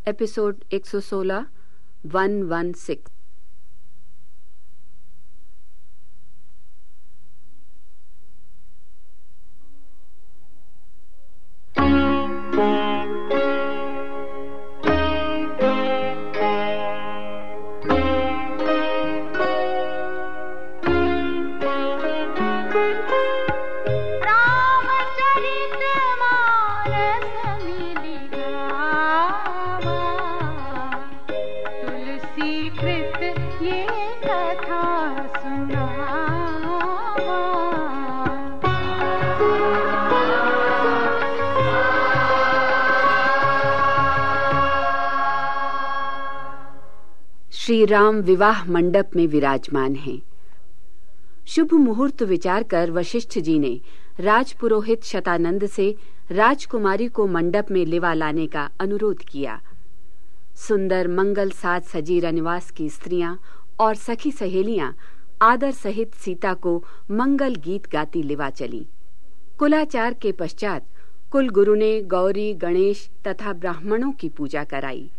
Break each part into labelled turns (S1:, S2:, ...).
S1: Episode 116 116। Shri Ram विवाह मंडप में विराजमान हैं। शुभ मुहूर्त विचार कर वशिष्ठ जी ने राजपुरोहित शतानंद से राजकुमारी को मंडप में लिवा लाने का अनुरोध किया। सुंदर मंगल साज सजी रनिवास की स्त्रियां और सखी सहेलियां आदर सहित सीता को मंगल गीत गाती लिवा चली। कुलाचार के पश्चात कुलगुरु ने गौरी, गणेश तथा ब्राह्मणों की पूजा कराई।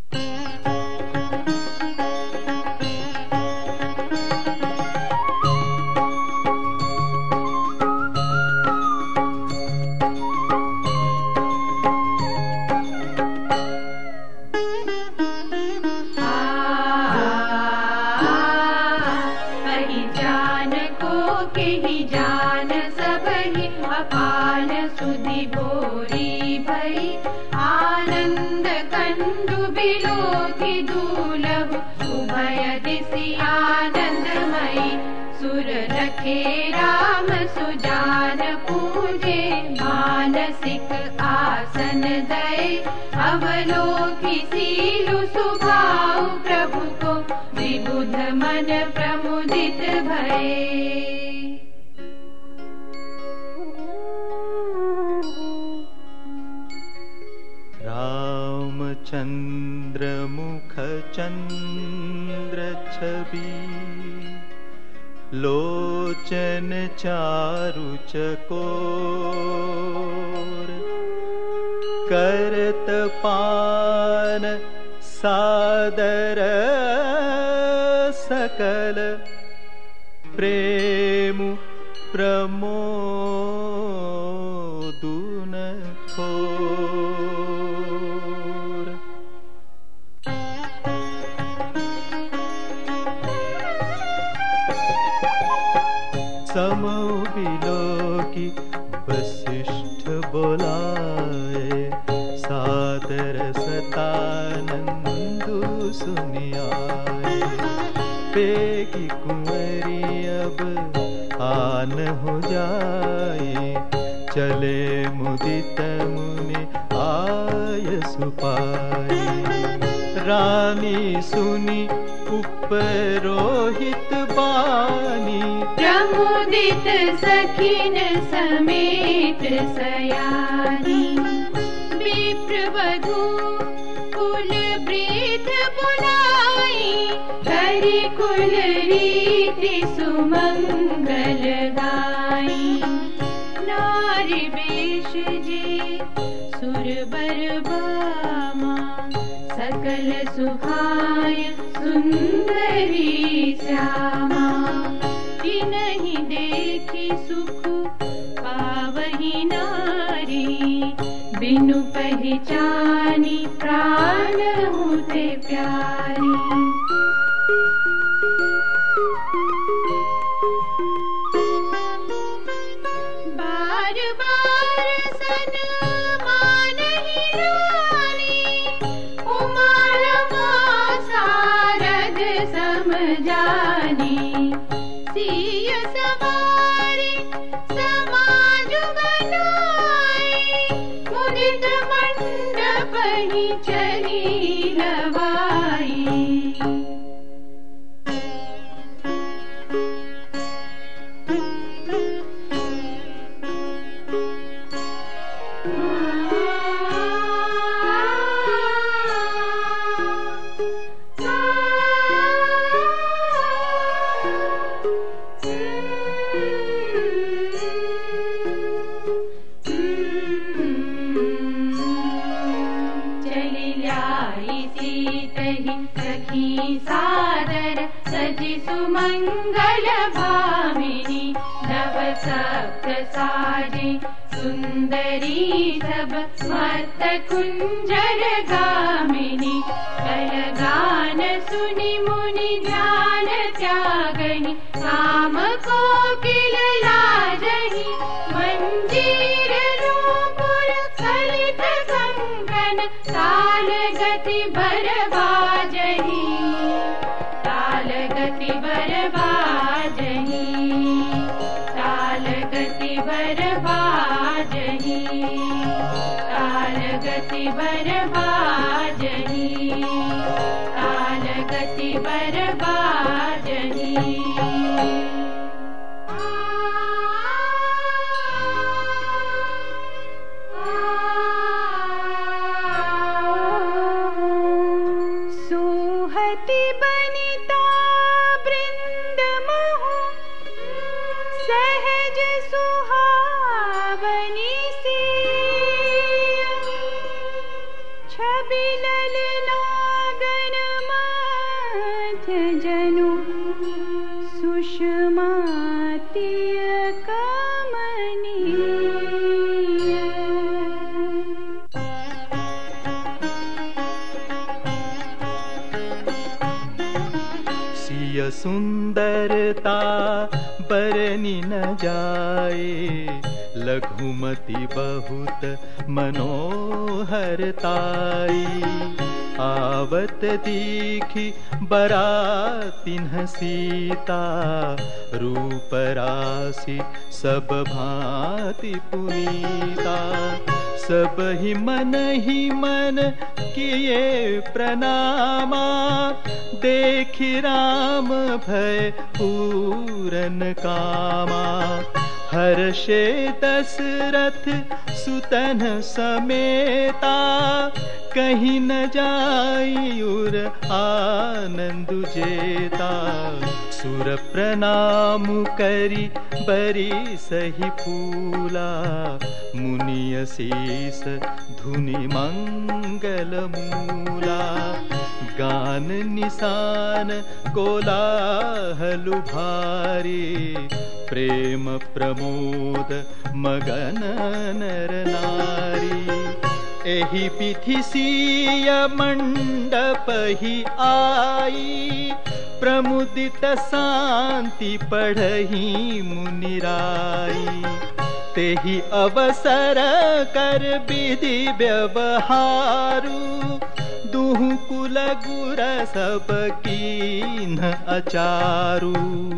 S2: अपान सुधि भोरी भई आनंद कंदु बिलोधि दूलभ उभय दिशि आनंदमयी सुर रखे राम सुजान पूजे मानसिक आसन दय अवलोकि सीलु सुभाव प्रभु को विबुध मन प्रमुदित भये।
S3: रामचंद्र मुख चंद्र छवि लोचन चारु चकोर करत पान सादर सकल प्रेम प्रमोदुन थोर। समो बिलोकि वसिष्ठ बोलाए सादर सतानंदु सुनियाए। पेगी कुंवरी अब आन हो जाए चले मुदित मुनि आय सुपाए। रानी सुनी उपरोहित बानी
S2: प्रमुदित सखिन समेत सयानी। विप्रवधू कुल वृद्ध बुलाई हरि कुल रीति सुमंगल गाई। नारी वेश जे सुरबर बामा सकल सुहाय सुंदरी श्यामा। जिनहि देखी सुख पावही नारी बिनु पहचानी प्राण होते प्यारी। बार बार सन्मानहि रानी उमा रमा सारद समझानी। सिय सवारी समाज बनाए मुदित मंडप ही चली लवाई। सादर सजि सुमंगल भामिनी नव सप्त साजे सुंदरी सब मत कुंजर गामिनी कल गान सुनि मुनि ध्यान त्यागहि काम कोकिल लाजहि मंजीर नूपुर सलित कंगन ताल गति बर बाजहि ताल गति बर बाजहि ताल गति बर बाजहि ताल गति बर बाजहि ताल गति बर बाजहि
S4: सुहति बनिता वृंद महु सहज सुहावनी सी छवि ललनागन मध्य जनु सुषमा तिय कमनीय
S3: सिय सुंदरता बरनि न जाए लघुमति बहुत मनोहरताई आवत दीखी बरातिन्ह सीता रूप राशि सब भांति पुनीता सब ही मन किए प्रणामा देखि राम भय पूरन कामा हर्षे दशरथ सुतन समेता कहीं न जाइयुर आनंद जेता सुर प्रणाम करी बरी सही फूला मुनि शीस धुनि मंगल मूला गान निशान कोलाहल भारी प्रेम प्रमोद मगन नर नारी एहि विधि सिय मंडप ही आई प्रमुदित शांति पढ़ही मुनिराई तेहि अवसर कर विधि व्यवहारु दुहु कुल गुर सब कीन्ह अचारु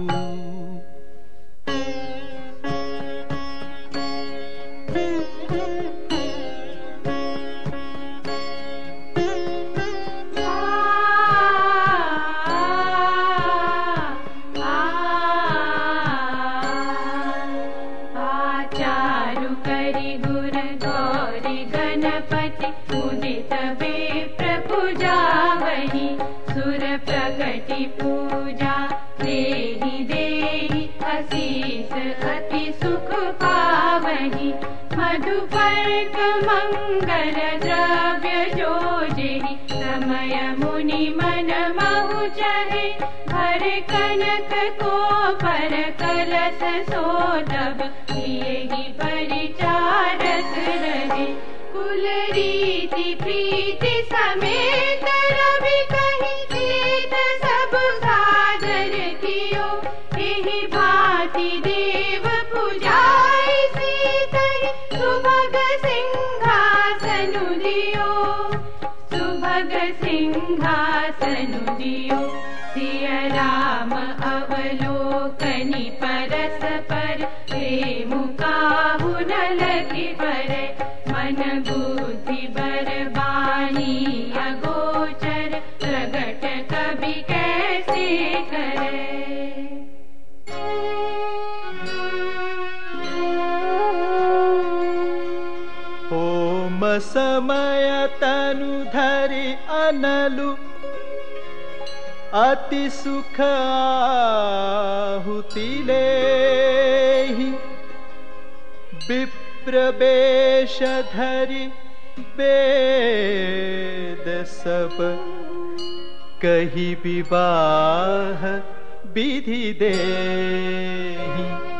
S2: प्रगति पूजा देहि देहि असीस अति सुख पावहि मधुपर्क मंगल द्रव्य जोजेहि समय मुनि मन महु चहे भर कनक को पर कलश सोदब येहि परिचारक रहे कुल रीति प्रीति समेत रवि कहि तीत सब सादर कियो एहि भांति देव पूजाई सीतहि सुभग सिंहासनु दियो सुभग सिंहासनु दियो सिय राम अवलोकनि परस पर प्रेम काहु न लखि पर मन बुद्धि बरबानी अगोचर प्रगट कवि कैसे करे
S3: ओम समय तनु धरि अनलु अति सुख आहुति लेहि विप्रवेश धरि वेद सब कही विवाह विधि देहि।